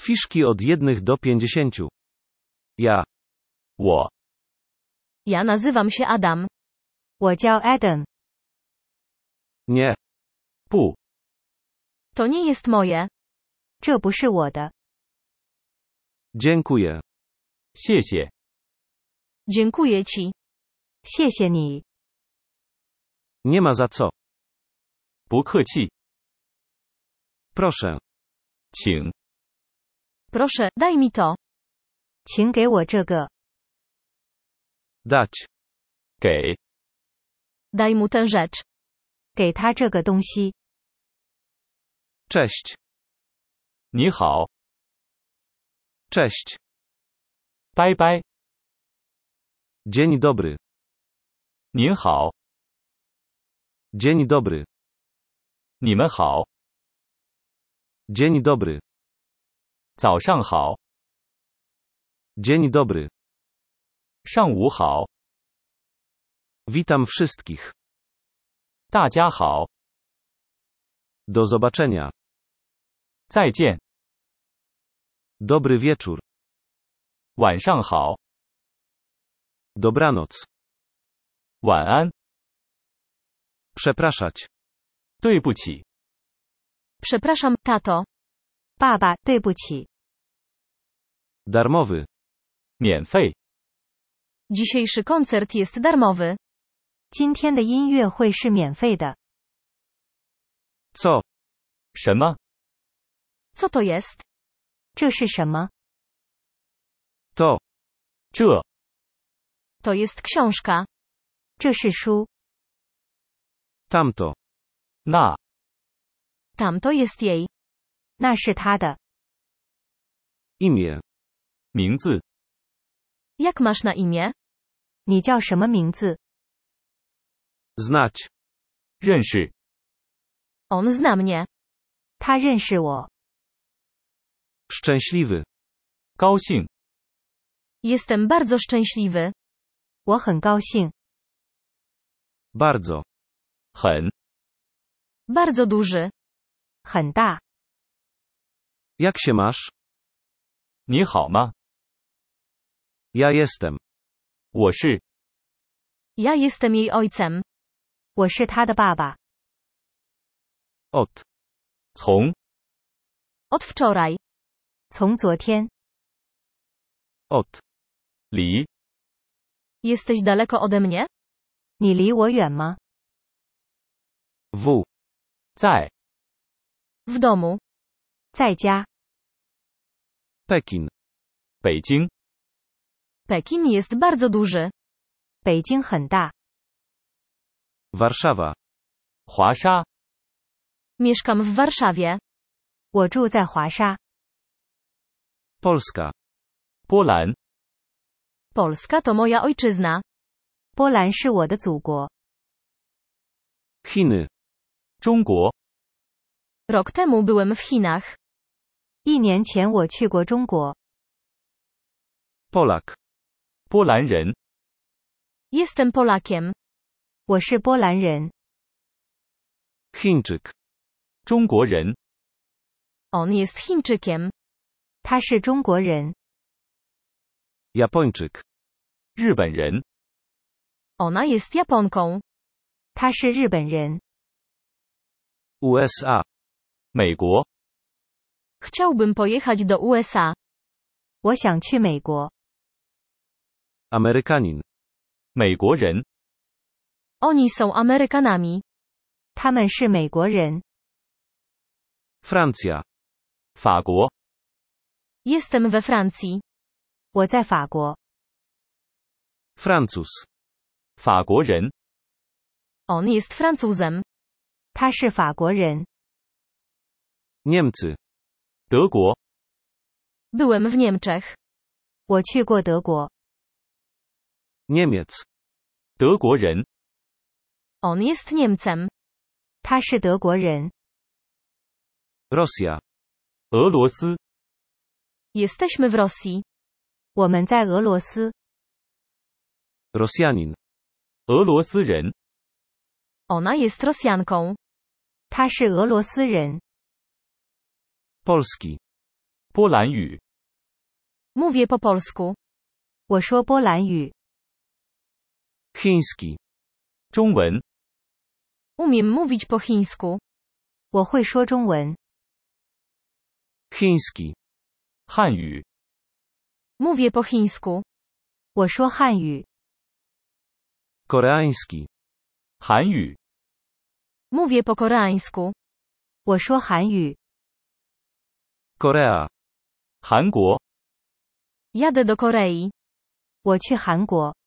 Fiszki od 1 do 50. Ja. 我 Ja nazywam się Adam. 我叫 Adam。 Nie. 不 To nie jest moje. 这不是我的。 Dziękuję. 谢谢 Dziękuję ci. 谢谢你。 Nie ma za co. 不客气 Proszę. 请 Proszę, daj mi to. 请给我这个。 Dać. 给 Daj mu tę rzecz. 给他这个东西。 Cześć. 你好 Cześć. 拜拜 Dzień dobry. 您好 Dzień dobry. 你们好 Dzień dobry. 早上好 Dzień dobry. 上午好 Witam wszystkich. 大家好 Do zobaczenia. 再见 Dobry wieczór. 晚上好 Dobranoc. 晚安 Przepraszać. 对不起 Przepraszam, tato. 爸爸，对不起。 Darmowy. 免费 Dzisiejszy koncert jest darmowy. 今天的音乐会是免费的。 Co? 什么 Co to jest? 这是什么？ To. 这 To jest książka. 这是书。 Tamto. 那 Tamto jest jej. 那是他的。 Imię. 名字 Jak masz na imię? 你叫什么名字？ Znać. 认识 On zna mnie. 他认识我。 Szczęśliwy. 高兴 Jestem bardzo szczęśliwy. 我很高兴。 Bardzo. 很 Bardzo duży. 很大。 Jak się masz? 你好吗 Ja jestem. 我是 Ja jestem jej ojcem. 我是他的爸爸。 Od. 从 Od wczoraj. 从昨天。 Od. 离 Jesteś daleko ode mnie? 你离我远吗？ W. 在 W domu. 在家。 Pekin. 北京 Pekin jest bardzo duży. 北京很大。 Warszawa. 华沙 Mieszkam w Warszawie. 我住在华沙。 Polska. 波兰 Polska to moja ojczyzna. 波兰是我的祖国。 Chiny. 中国 Rok temu byłem w Chinach. 1年前我去过中国。 Polak. 波兰人 Jestem Polakiem. 我是波兰人。 Chińczyk. 中国人 On jest Chińczykiem. 他是中国人。 Japończyk. 日本人 Ona jest Japonką. 他是日本人。 USA. 美国 Chciałbym pojechać do USA. 我想去美国。 Amerykanin. 美国人 Oni są Amerykanami. 他们是美国人。 Francja. 法国 Jestem we Francji. 我在法国。 Francuz. 法国人 On jest Francuzem. 他是法国人。 Niemcy. 德国 Byłem w Niemczech. 我去过德国。 Niemiec. 德国人 On jest Niemcem. 他是德国人。 Rosja. 俄罗斯 Jesteśmy w Rosji. 我们在俄罗斯。 Rosjanin. 俄罗斯人 Ona jest Rosjanką. 他是俄罗斯人。 Polski. 波兰语， Mówię po polsku. 我说波兰语。 Chiński. 中文， Umiem mówić po chińsku. 我会说中文。 Chiński. 汉语， Mówię po chińsku. 我说汉语。 Koreański. 韩语， Mówię po koreańsku. 我说韩语。 Korea. 韩国， Jadę do Korei. 我去韩国。